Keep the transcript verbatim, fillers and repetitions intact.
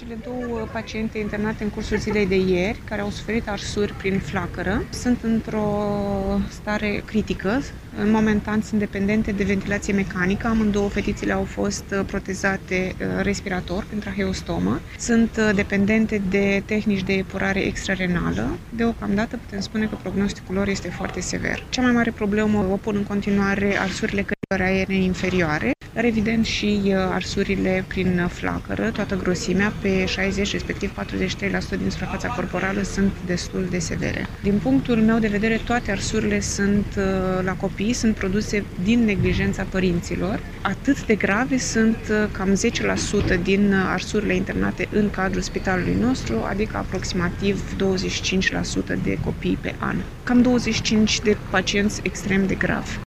Cele două paciente internate în cursul zilei de ieri, care au suferit arsuri prin flacără, sunt într-o stare critică. În momentan sunt dependente de ventilație mecanică. Amândouă fetițele au fost protezate respirator prin traheostomă. Sunt dependente de tehnici de epurare extrarenală. Deocamdată putem spune că prognosticul lor este foarte sever. Cea mai mare problemă o pun în continuare arsurile căilor aeriene inferioare, dar evident și arsurile prin flacără, toată grosimea, pe șaizeci, respectiv patruzeci și trei la sută din suprafața corporală, sunt destul de severe. Din punctul meu de vedere, toate arsurile sunt la copii, sunt produse din neglijența părinților. Atât de grave sunt cam zece la sută din arsurile internate în cadrul spitalului nostru, adică aproximativ douăzeci și cinci la sută de copii pe an. Cam douăzeci și cinci de pacienți extrem de gravi.